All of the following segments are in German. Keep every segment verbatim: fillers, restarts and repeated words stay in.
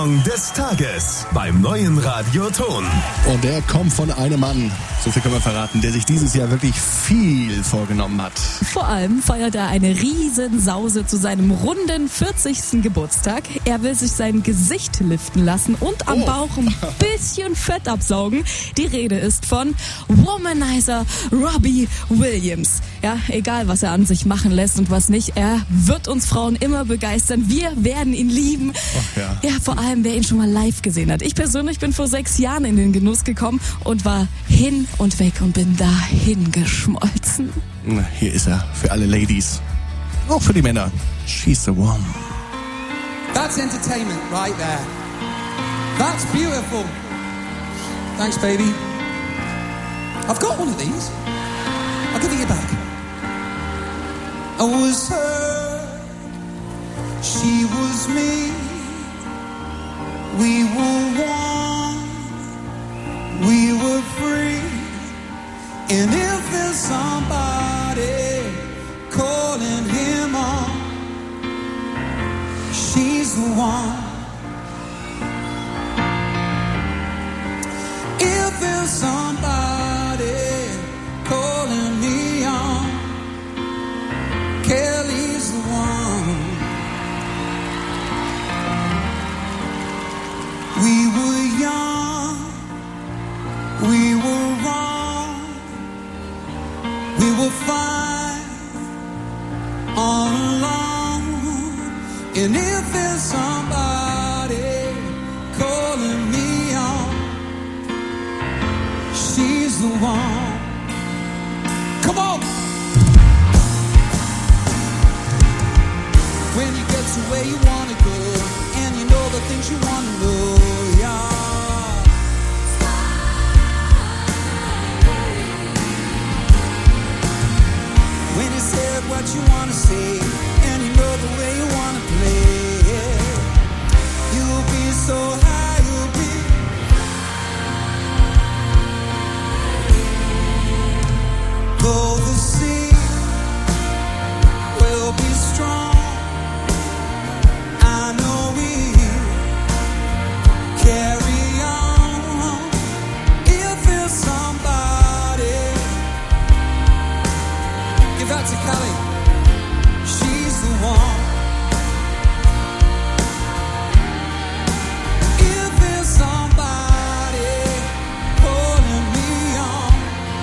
Song des Tages beim neuen Radioton. Und der kommt von einem Mann, so viel können wir verraten, der sich dieses Jahr wirklich viel vorgenommen hat. Vor allem feiert er eine Riesensause zu seinem runden vierzigsten Geburtstag. Er will sich sein Gesicht liften lassen und am Oh. Bauch ein bisschen Fett absaugen. Die Rede ist von Womanizer Robbie Williams. Ja, egal was er an sich machen lässt und was nicht, er wird uns Frauen immer begeistern. Wir werden ihn lieben. Ach ja. Ja, vor allem, wer ihn schon mal live gesehen hat. Ich persönlich bin vor sechs Jahren in den Genuss gekommen und war hin und weg und bin dahin geschmolzen. Na, hier ist er, für alle Ladies. Auch für die Männer. She's the one. That's entertainment right there. That's beautiful. Thanks, baby. I've got one of these. I'll give it you back. I was her, she was me. We were one, we were free. And if there's somebody calling him on, she's the one. If there's somebody calling me on, Kelly's the one. We were young, we were wrong, we were fine all along. And if there's somebody calling me on, she's the one. Come on! When you get to where you wanna go, and you know the things you wanna know, yeah. When you said what you wanna say, and you know the way you wanna play, yeah. You'll be so high, you'll be though the sea will be strong, I know we carry on. If there's somebody, give that to Kelly, she's the one. If there's somebody calling me on,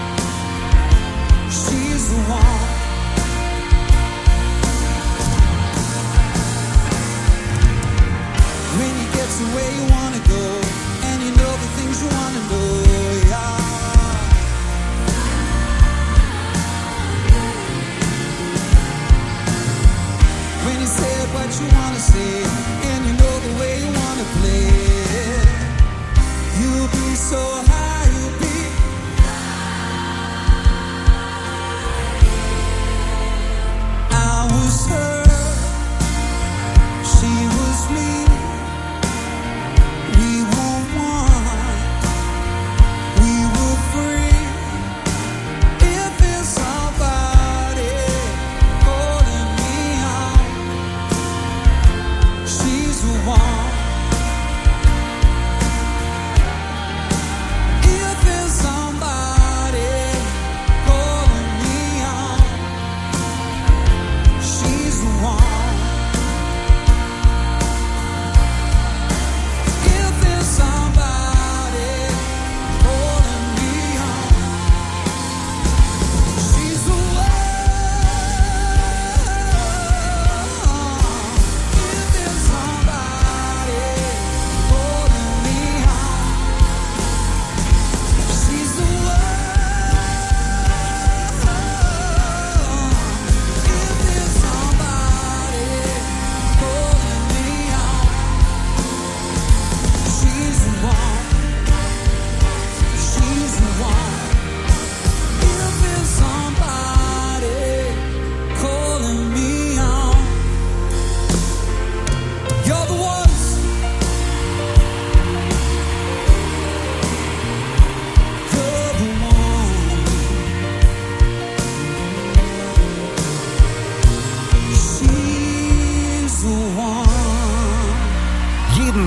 she's the one. When you get to where you wanna go, and you know the things you wanna know, yeah. When you said what you wanna say, and you know the way you wanna play, you'll be so high, you'll be I was her, she was me. We were one, we were free. If there's somebody holding me on,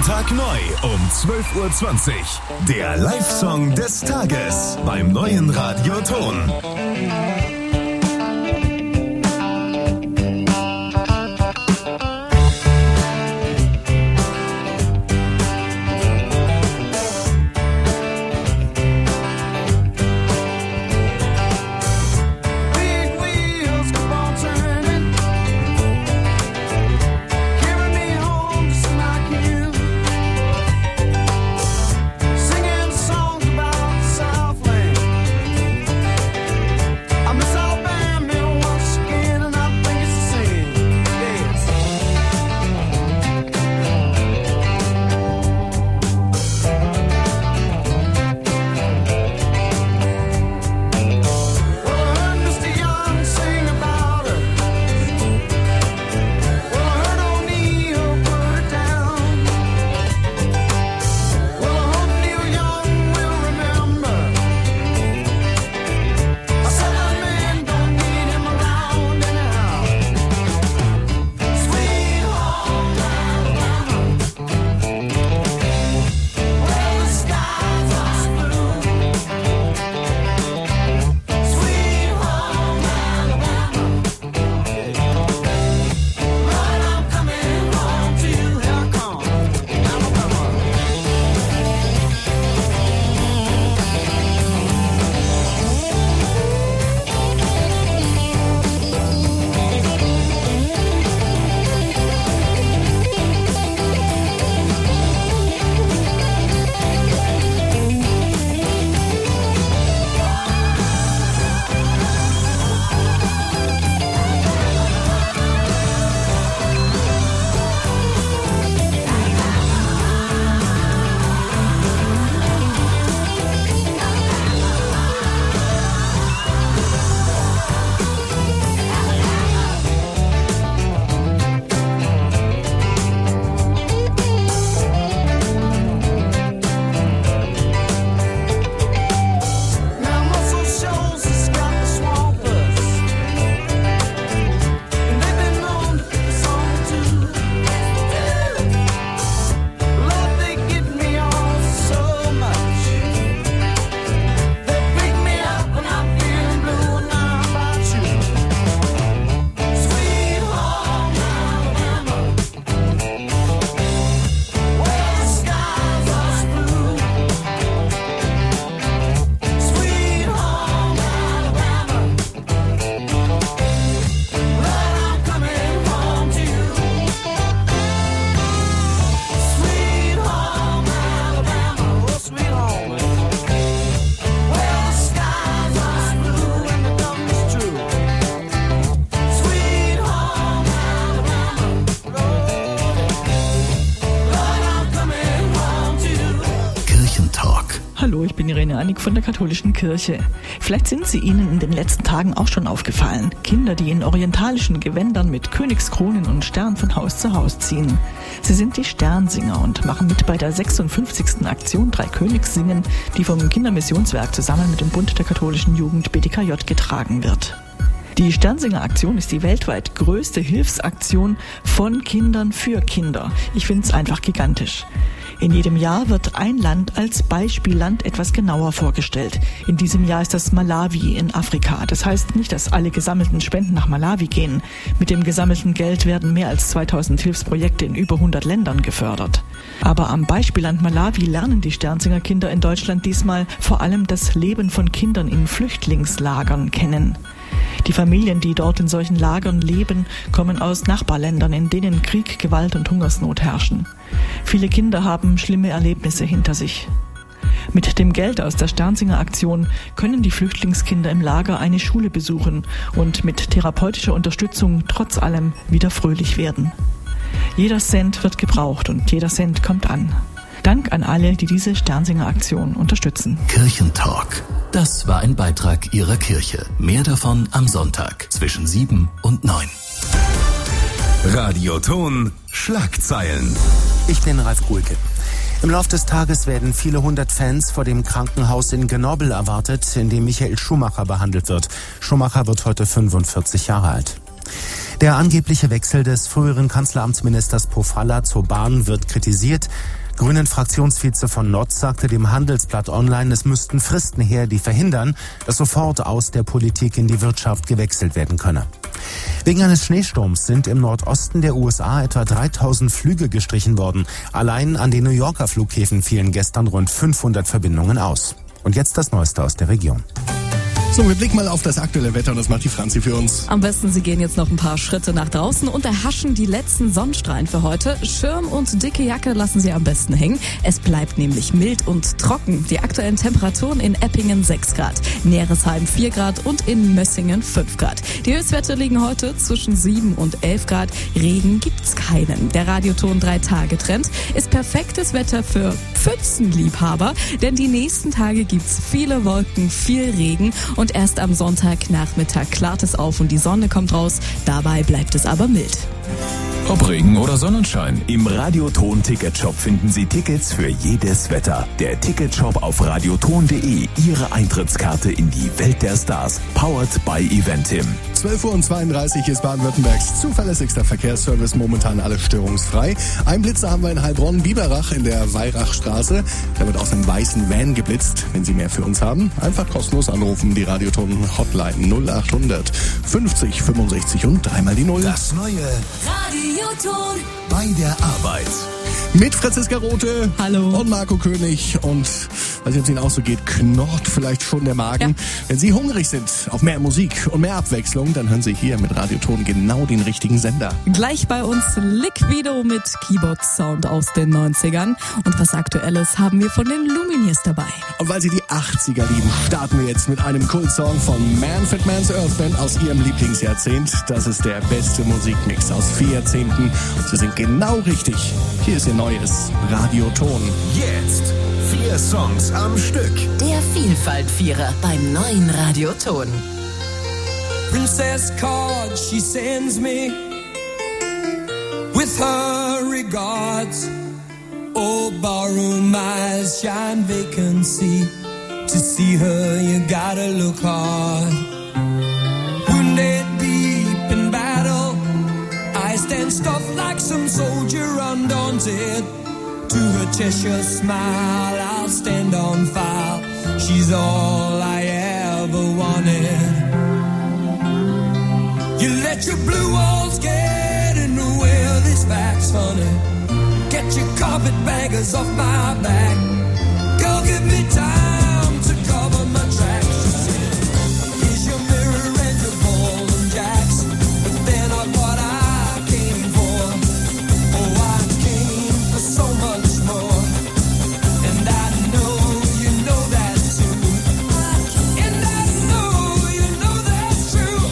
Tag neu um zwölf Uhr zwanzig. Der Live-Song des Tages beim neuen Radioton. Hallo, ich bin Irene Annik von der Katholischen Kirche. Vielleicht sind sie Ihnen in den letzten Tagen auch schon aufgefallen. Kinder, die in orientalischen Gewändern mit Königskronen und Stern von Haus zu Haus ziehen. Sie sind die Sternsinger und machen mit bei der sechsundfünfzigsten Aktion Drei Königs singen, die vom Kindermissionswerk zusammen mit dem Bund der katholischen Jugend B D K J getragen wird. Die Sternsinger-Aktion ist die weltweit größte Hilfsaktion von Kindern für Kinder. Ich finde es einfach gigantisch. In jedem Jahr wird ein Land als Beispielland etwas genauer vorgestellt. In diesem Jahr ist das Malawi in Afrika. Das heißt nicht, dass alle gesammelten Spenden nach Malawi gehen. Mit dem gesammelten Geld werden mehr als zweitausend Hilfsprojekte in über hundert Ländern gefördert. Aber am Beispielland Malawi lernen die Sternsinger-Kinder in Deutschland diesmal vor allem das Leben von Kindern in Flüchtlingslagern kennen. Die Familien, die dort in solchen Lagern leben, kommen aus Nachbarländern, in denen Krieg, Gewalt und Hungersnot herrschen. Viele Kinder haben schlimme Erlebnisse hinter sich. Mit dem Geld aus der Sternsinger-Aktion können die Flüchtlingskinder im Lager eine Schule besuchen und mit therapeutischer Unterstützung trotz allem wieder fröhlich werden. Jeder Cent wird gebraucht und jeder Cent kommt an. Dank an alle, die diese Sternsinger-Aktion unterstützen. Kirchentalk. Das war ein Beitrag Ihrer Kirche. Mehr davon am Sonntag zwischen sieben und neun. Radioton Schlagzeilen. Ich bin Ralf Guhlke. Im Lauf des Tages werden viele hundert Fans vor dem Krankenhaus in Grenoble erwartet, in dem Michael Schumacher behandelt wird. Schumacher wird heute fünfundvierzig Jahre alt. Der angebliche Wechsel des früheren Kanzleramtsministers Pofalla zur Bahn wird kritisiert. Grünen-Fraktionsvize von Notz sagte dem Handelsblatt Online, es müssten Fristen her, die verhindern, dass sofort aus der Politik in die Wirtschaft gewechselt werden könne. Wegen eines Schneesturms sind im Nordosten der U S A etwa dreitausend Flüge gestrichen worden. Allein an den New Yorker Flughäfen fielen gestern rund fünfhundert Verbindungen aus. Und jetzt das Neueste aus der Region. So, wir blicken mal auf das aktuelle Wetter und das macht die Franzi für uns. Am besten, Sie gehen jetzt noch ein paar Schritte nach draußen und erhaschen die letzten Sonnenstrahlen für heute. Schirm und dicke Jacke lassen Sie am besten hängen. Es bleibt nämlich mild und trocken. Die aktuellen Temperaturen in Eppingen sechs Grad, Neresheim vier Grad und in Mössingen fünf Grad. Die Höchstwerte liegen heute zwischen sieben und elf Grad. Regen gibt's keinen. Der Radioton drei Tage Trend ist perfektes Wetter für Pfützenliebhaber, denn die nächsten Tage gibt's viele Wolken, viel Regen und erst am Sonntagnachmittag klart es auf und die Sonne kommt raus. Dabei bleibt es aber mild. Ob Regen oder Sonnenschein, im Radioton-Ticketshop finden Sie Tickets für jedes Wetter. Der Ticketshop auf radioton punkt de, Ihre Eintrittskarte in die Welt der Stars. Powered by Eventim. zwölf Uhr zweiunddreißig ist Baden-Württembergs zuverlässigster Verkehrsservice, momentan alles störungsfrei. Ein Blitzer haben wir in Heilbronn-Biberach in der Weirachstraße. Da wird aus einem weißen Van geblitzt. Wenn Sie mehr für uns haben, einfach kostenlos anrufen. Die Radioton-Hotline null acht hundert fünfzig fünfundsechzig und dreimal die Null. Das neue Radioton bei der Arbeit. Mit Franziska Rothe. Hallo. Und Marco König. Und, weiß nicht, ob es Ihnen auch so geht, knurrt vielleicht schon der Magen. Ja. Wenn Sie hungrig sind auf mehr Musik und mehr Abwechslung, dann hören Sie hier mit Radioton genau den richtigen Sender. Gleich bei uns Liquido mit Keyboard-Sound aus den neunzigern. Und was Aktuelles haben wir von den Lumineers dabei. Und weil Sie die achtziger lieben, starten wir jetzt mit einem Kultsong von Manfred Mann's Earth Band aus Ihrem Lieblingsjahrzehnt. Das ist der beste Musikmix aus vier Jahrzehnten. Und Sie sind genau richtig. Hier ist Ihr neues Radioton. Jetzt vier Songs am Stück. Der Vielfalt-Vierer beim neuen Radioton. Princess card she sends me with her regards. Oh, barroom eyes shine vacancy. To see her you gotta look hard. Wounded deep in battle, I stand stuffed like some soldier undaunted. To her Cheshire smile, I'll stand on file. She's all I ever wanted. You let your blue walls get in the way of this facts, honey. Get your carpetbaggers off my back. Girl, give me time to cover my tracks. She said, here's your mirror and your ball and jacks. But they're not what I came for. Oh, I came for so much more. And I know you know that too. And I know you know that's true.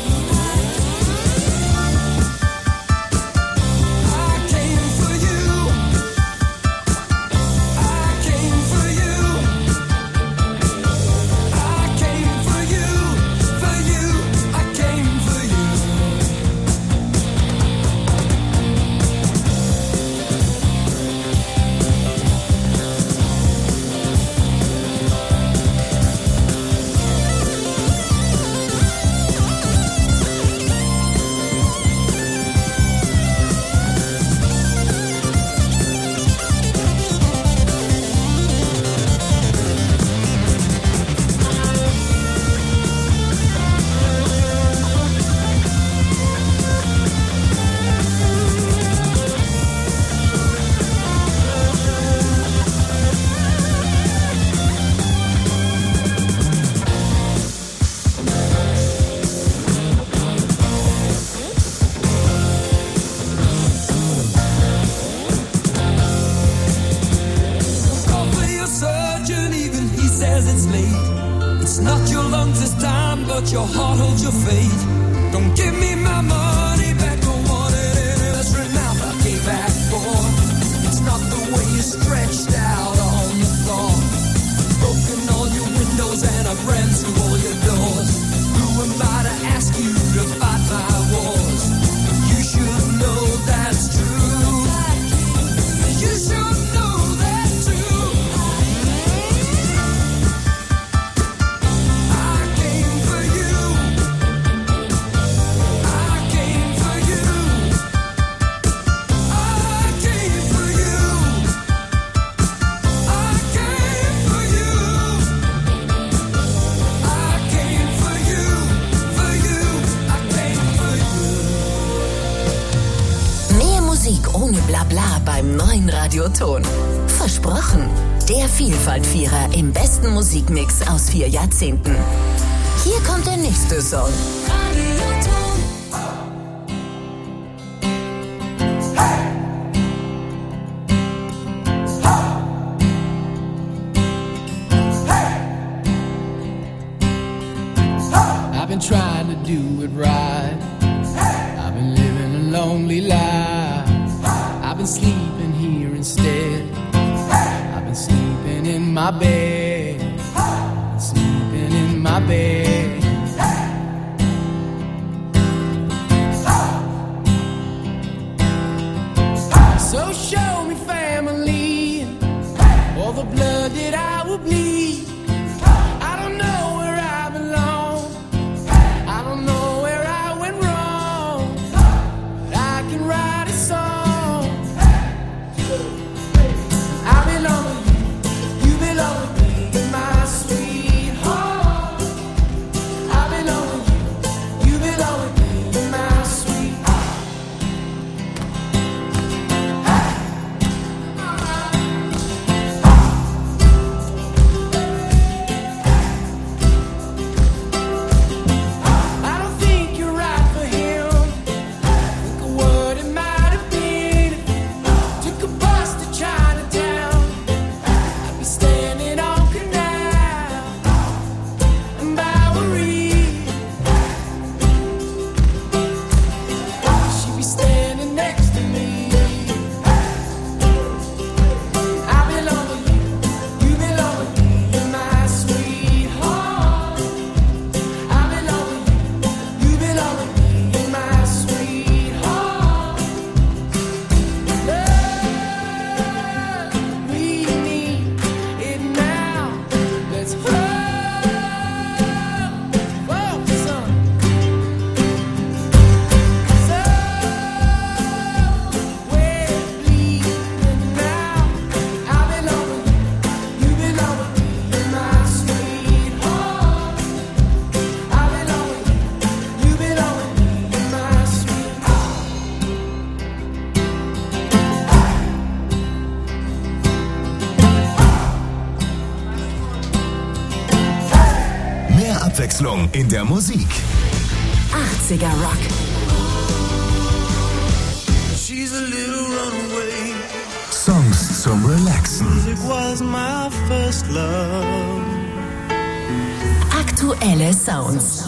I came for you. I came for you. I came for you. For you. I came for you. Call for your surgeon, even he says it's late. It's not your lungs this time, but your heart holds your fate. Don't give me my money back, don't want it in this mouth I gave back for. It's not the way you stretched out on the floor. Broken all your windows and I've ran through all your doors. Who am I to ask you to fight my wars? You should know that's true. You should know that too. I came for you. I came Blabla beim neuen Radioton. Versprochen, der Vielfaltvierer im besten Musikmix aus vier Jahrzehnten. Hier kommt der nächste Song. I've been trying to do it right. I've been living a lonely life. I've been sleeping here instead. I've been sleeping in my bed. Sleeping in my bed. So show me family, all the blood that I will bleed. I don't know where I belong. I don't know where I went wrong. I can write a song. I belong with you, you belong with me, my sweetheart. I belong with you, you belong with me, my sweetheart. I don't think you're right for him. Think of what it might have been if you took a bus to Chinatown. I'd be standing on Canal and Bowery. She'd be standing next to me. I belong with you, you belong with me, my sweetheart. I belong with you, you belong with me, my sweetheart. Love, we need it now. Let's hold for some. So we're bleeding now. I belong with you, you belong with me, my sweetheart. I belong with you, you belong with me, my sweetheart. Mehr Abwechslung in der Musik. achtziger Rock. She's a little runaway. Songs zum Relaxen. It was my first love. Aktuelle Sounds.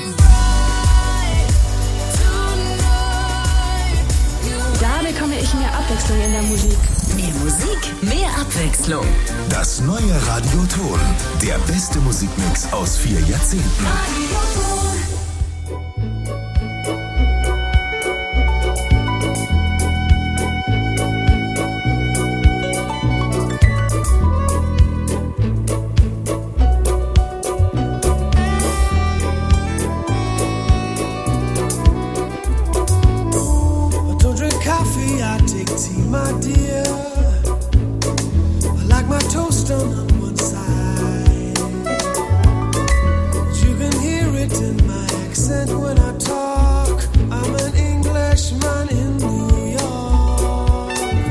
Da bekomme ich mehr Abwechslung in der Musik. Mehr Musik, mehr Abwechslung. Das neue Radioton. Der beste Musikmix aus vier Jahrzehnten. I don't drink coffee, I take tea, my